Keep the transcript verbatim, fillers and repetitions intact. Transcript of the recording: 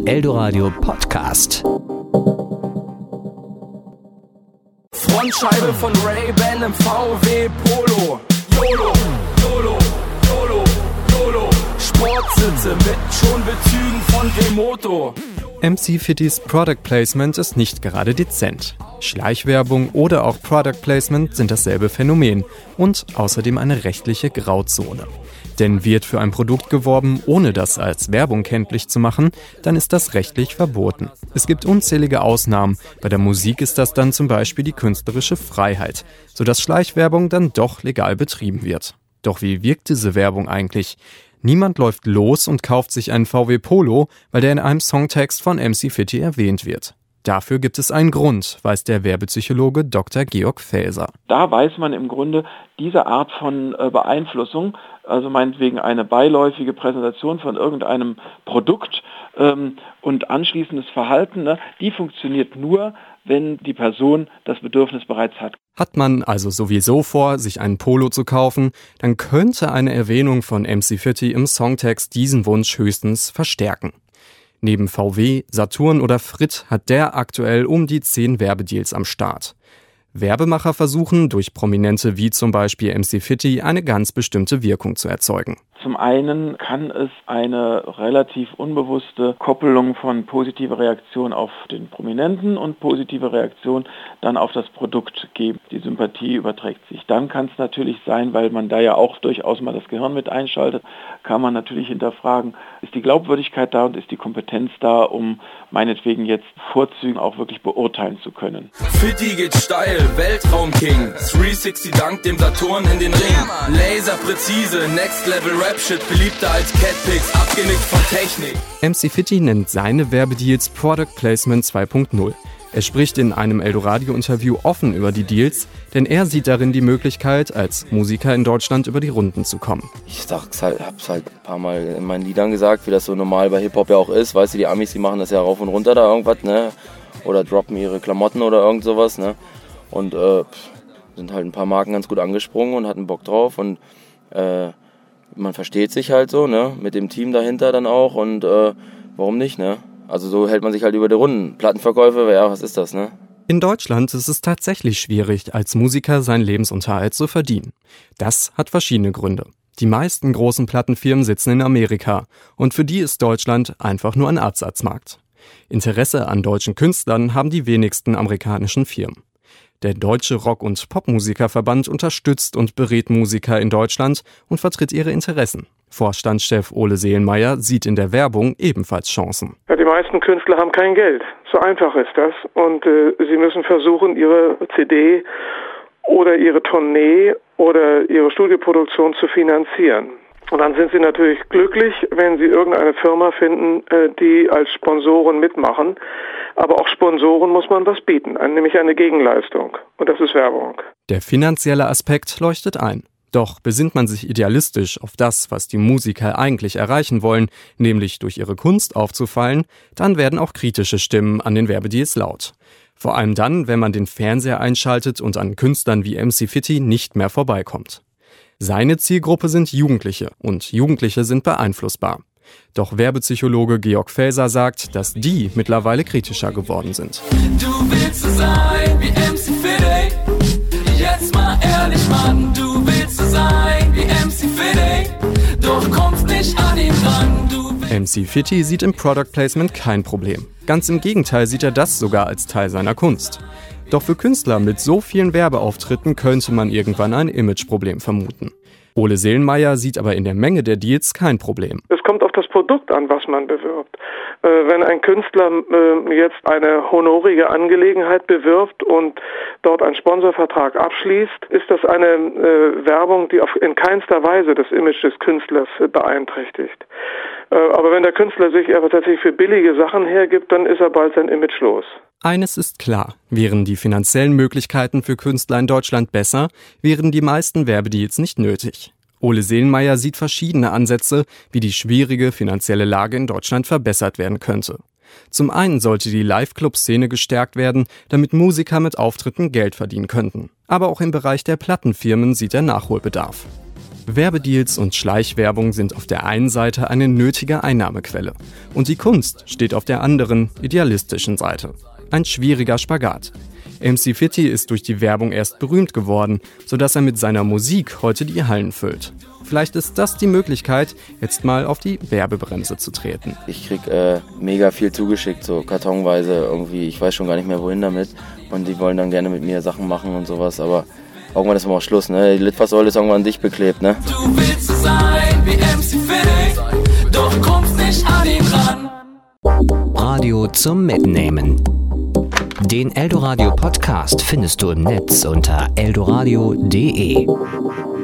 Eldoradio Podcast. Frontscheibe von Ray-Ban im V W Polo. YOLO, YOLO, YOLO, YOLO. Sportsitze mit Schonbezügen von Wemoto. M C Fittys Product Placement ist nicht gerade dezent. Schleichwerbung oder auch Product Placement sind dasselbe Phänomen und außerdem eine rechtliche Grauzone. Denn wird für ein Produkt geworben, ohne das als Werbung kenntlich zu machen, dann ist das rechtlich verboten. Es gibt unzählige Ausnahmen. Bei der Musik ist das dann zum Beispiel die künstlerische Freiheit, sodass Schleichwerbung dann doch legal betrieben wird. Doch wie wirkt diese Werbung eigentlich? Niemand läuft los und kauft sich einen V W Polo, weil der in einem Songtext von M C Fitty erwähnt wird. Dafür gibt es einen Grund, weiß der Werbepsychologe Doktor Georg Faeser. Da weiß man im Grunde, diese Art von äh, Beeinflussung, also meinetwegen eine beiläufige Präsentation von irgendeinem Produkt ähm, und anschließendes Verhalten, ne, die funktioniert nur, wenn die Person das Bedürfnis bereits hat. Hat man also sowieso vor, sich einen Polo zu kaufen, dann könnte eine Erwähnung von M C Fitty im Songtext diesen Wunsch höchstens verstärken. Neben V W, Saturn oder Fritt hat der aktuell um die zehn Werbedeals am Start. Werbemacher versuchen, durch Prominente wie zum Beispiel M C Fitty eine ganz bestimmte Wirkung zu erzeugen. Zum einen kann es eine relativ unbewusste Koppelung von positiver Reaktion auf den Prominenten und positive Reaktion dann auf das Produkt geben. Die Sympathie überträgt sich. Dann kann es natürlich sein, weil man da ja auch durchaus mal das Gehirn mit einschaltet, kann man natürlich hinterfragen, ist die Glaubwürdigkeit da und ist die Kompetenz da, um meinetwegen jetzt Vorzüge auch wirklich beurteilen zu können. Fitty geht steil, Weltraum-King. dreihundertsechzig dank dem Saturn in den Ring. Laserpräzise, Next Level Rap-Shit, beliebter als Catpicks, abgenickt von Technik. M C Fitty nennt seine Werbedeals Product Placement zwei Punkt null. Er spricht in einem Eldoradio-Interview offen über die Deals, denn er sieht darin die Möglichkeit, als Musiker in Deutschland über die Runden zu kommen. Ich sag's halt, hab's halt ein paar Mal in meinen Liedern gesagt, wie das so normal bei Hip-Hop ja auch ist. Weißt du, die Amis, die machen das ja rauf und runter da irgendwas, ne? Oder droppen ihre Klamotten oder irgend sowas, ne? Und äh, sind halt ein paar Marken ganz gut angesprungen und hatten Bock drauf und äh, man versteht sich halt so, ne? Mit dem Team dahinter dann auch und äh, warum nicht, ne? Also so hält man sich halt über die Runden. Plattenverkäufe, ja, was ist das, ne? In Deutschland ist es tatsächlich schwierig, als Musiker seinen Lebensunterhalt zu verdienen. Das hat verschiedene Gründe. Die meisten großen Plattenfirmen sitzen in Amerika und für die ist Deutschland einfach nur ein Absatzmarkt. Interesse an deutschen Künstlern haben die wenigsten amerikanischen Firmen. Der Deutsche Rock- und Popmusikerverband unterstützt und berät Musiker in Deutschland und vertritt ihre Interessen. Vorstandschef Ole Seelenmeier sieht in der Werbung ebenfalls Chancen. Ja, die meisten Künstler haben kein Geld. So einfach ist das. Und äh, sie müssen versuchen, ihre C D oder ihre Tournee oder ihre Studioproduktion zu finanzieren. Und dann sind sie natürlich glücklich, wenn sie irgendeine Firma finden, äh, die als Sponsoren mitmachen. Aber auch Sponsoren muss man was bieten, nämlich eine Gegenleistung. Und das ist Werbung. Der finanzielle Aspekt leuchtet ein. Doch besinnt man sich idealistisch auf das, was die Musiker eigentlich erreichen wollen, nämlich durch ihre Kunst aufzufallen, dann werden auch kritische Stimmen an den Werbedeals laut. Vor allem dann, wenn man den Fernseher einschaltet und an Künstlern wie M C Fitty nicht mehr vorbeikommt. Seine Zielgruppe sind Jugendliche und Jugendliche sind beeinflussbar. Doch Werbepsychologe Georg Faeser sagt, dass die mittlerweile kritischer geworden sind. Du willst so sein wie M C Fitty. Jetzt mal ehrlich, Mann, du willst so sein wie M C Fitty. Doch kommst nicht an ihn ran. Du M C Fitty sieht im Product Placement kein Problem. Ganz im Gegenteil sieht er das sogar als Teil seiner Kunst. Doch für Künstler mit so vielen Werbeauftritten könnte man irgendwann ein Imageproblem vermuten. Ole Seelenmeier sieht aber in der Menge der Deals kein Problem. Es kommt auf das Produkt an, was man bewirbt. Äh, wenn ein Künstler äh, jetzt eine honorige Angelegenheit bewirbt und dort einen Sponsorvertrag abschließt, ist das eine äh, Werbung, die auf, in keinster Weise das Image des Künstlers äh, beeinträchtigt. Äh, aber wenn der Künstler sich aber tatsächlich für billige Sachen hergibt, dann ist er bald sein Image los. Eines ist klar, wären die finanziellen Möglichkeiten für Künstler in Deutschland besser, wären die meisten Werbedeals nicht nötig. Ole Seelenmeier sieht verschiedene Ansätze, wie die schwierige finanzielle Lage in Deutschland verbessert werden könnte. Zum einen sollte die Live-Club-Szene gestärkt werden, damit Musiker mit Auftritten Geld verdienen könnten. Aber auch im Bereich der Plattenfirmen sieht er Nachholbedarf. Werbedeals und Schleichwerbung sind auf der einen Seite eine nötige Einnahmequelle und die Kunst steht auf der anderen, idealistischen Seite. Ein schwieriger Spagat. M C Fitti ist durch die Werbung erst berühmt geworden, sodass er mit seiner Musik heute die Hallen füllt. Vielleicht ist das die Möglichkeit, jetzt mal auf die Werbebremse zu treten. Ich krieg äh, mega viel zugeschickt, so kartonweise irgendwie, ich weiß schon gar nicht mehr wohin damit. Und die wollen dann gerne mit mir Sachen machen und sowas, aber irgendwann ist immer auch Schluss, ne? Die Litfaßsäule ist irgendwann dicht beklebt, ne? Du willst so sein wie M C Fitti, doch kommst nicht an ihn ran. Radio zum Mitnehmen. Den Eldoradio Podcast findest du im Netz unter eldoradio punkt de.